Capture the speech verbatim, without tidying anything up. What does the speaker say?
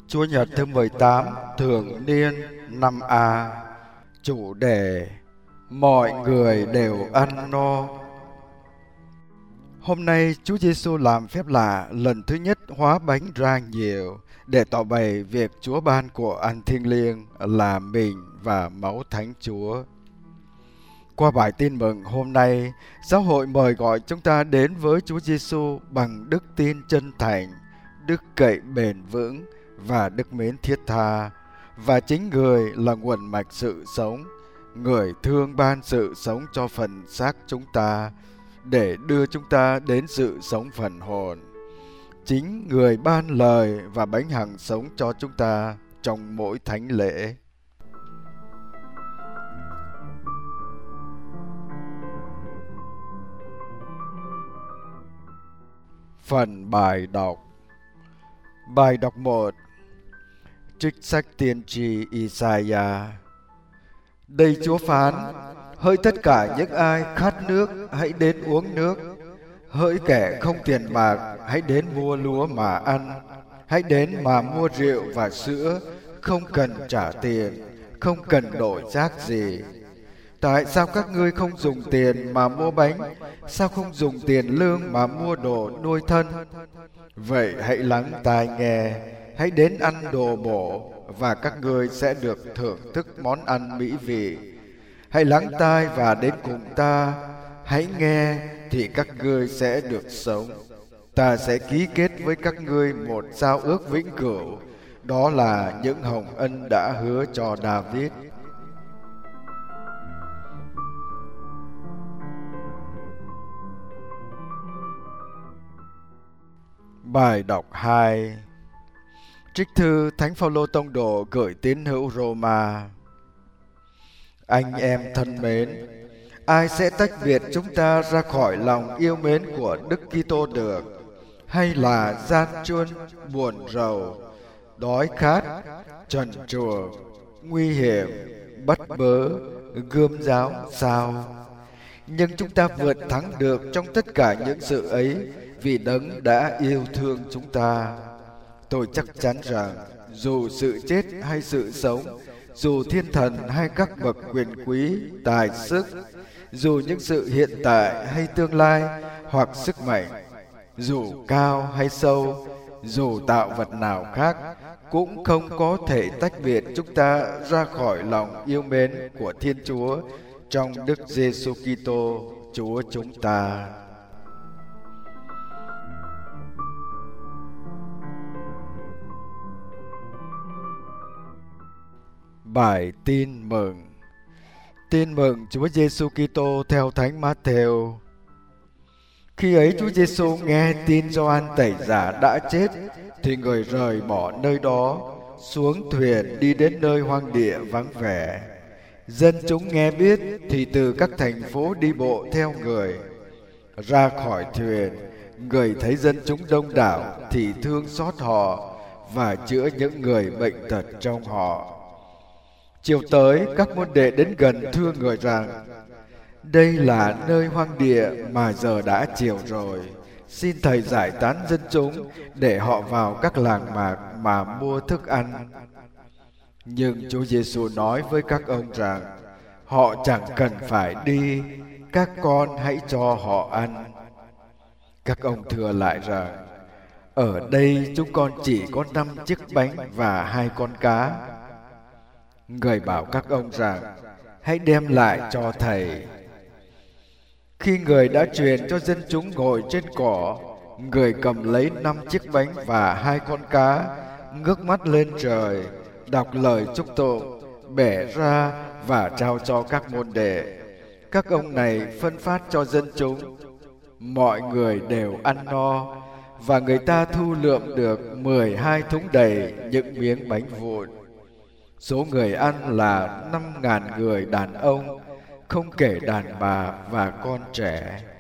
Chúa Nhật thứ mười tám thường niên năm A. Chủ đề: mọi người đều ăn no. Hôm nay Chúa Giêsu làm phép lạ lần thứ nhất hóa bánh ra nhiều để tỏ bày việc Chúa ban của ăn thiêng liêng là mình và máu Thánh Chúa. Qua bài tin mừng hôm nay, giáo hội mời gọi chúng ta đến với Chúa Giêsu bằng đức tin chân thành, đức cậy bền vững và đức mến thiết tha, và chính Người là nguồn mạch sự sống, Người thương ban sự sống cho phần xác chúng ta để đưa chúng ta đến sự sống phần hồn. Chính Người ban lời và bánh hằng sống cho chúng ta trong mỗi thánh lễ. Phần bài đọc. Bài đọc một. Trích sách tiên tri Isaiah. Đây Chúa phán: hỡi tất cả những ai khát nước, hãy đến uống nước. Hỡi kẻ không tiền bạc, hãy đến mua lúa mà ăn. Hãy đến mà mua rượu và sữa, không cần trả tiền, không cần đổi rác gì. Tại sao các ngươi không dùng tiền mà mua bánh? Sao không dùng tiền lương mà mua đồ nuôi thân? Vậy hãy lắng tai nghe, hãy đến ăn đồ bổ, và các ngươi sẽ được thưởng thức món ăn mỹ vị. Hãy lắng tai và đến cùng ta, hãy nghe thì các ngươi sẽ được sống. Ta sẽ ký kết với các ngươi một giao ước vĩnh cửu, đó là những hồng ân đã hứa cho David. Bài đọc hai. Trích thư Thánh Phaolô Tông Đồ gửi tín hữu Roma. Anh em thân mến, ai sẽ tách biệt chúng ta ra khỏi lòng yêu mến của Đức Kitô được? Hay là gian truân, buồn rầu, đói khát, trần truồng, nguy hiểm, bắt bớ, gươm giáo sao? Nhưng chúng ta vượt thắng được trong tất cả những sự ấy vì Đấng đã yêu thương chúng ta. Tôi chắc chắn rằng dù sự chết hay sự sống, dù thiên thần hay các bậc quyền quý, tài sức, dù những sự hiện tại hay tương lai hoặc sức mạnh, dù cao hay sâu, dù tạo vật nào khác, cũng không có thể tách biệt chúng ta ra khỏi lòng yêu mến của Thiên Chúa trong Đức Giêsu Kitô Chúa chúng ta. Bài tin mừng. Tin mừng Chúa Giêsu Kitô theo Thánh Mát-thêu. Khi ấy Chúa Giêsu nghe tin Gioan Tẩy Giả đã chết, thì Người rời bỏ nơi đó, xuống thuyền đi đến nơi hoang địa vắng vẻ. Dân chúng nghe biết thì từ các thành phố đi bộ theo Người. Ra khỏi thuyền, Người thấy dân chúng đông đảo thì thương xót họ và chữa những người bệnh tật trong họ. Chiều tới, các môn đệ đến gần thưa Người rằng: đây là nơi hoang địa mà giờ đã chiều rồi. Xin Thầy giải tán dân chúng để họ vào các làng mạc mà mua thức ăn. Nhưng Chúa Giêsu nói với các ông rằng: họ chẳng cần phải đi, các con hãy cho họ ăn. Các ông thưa lại rằng: ở đây chúng con chỉ có năm chiếc bánh và hai con cá. Người bảo các ông rằng: hãy đem lại cho Thầy. Khi Người đã truyền cho dân chúng ngồi trên cỏ, Người cầm lấy năm chiếc bánh và hai con cá, ngước mắt lên trời, đọc lời chúc tụng, bẻ ra và trao cho các môn đệ. Các ông này phân phát cho dân chúng. Mọi người đều ăn no, và người ta thu lượm được mười hai thúng đầy những miếng bánh vụn. Số người ăn là năm ngàn người đàn ông, không kể đàn bà và con trẻ.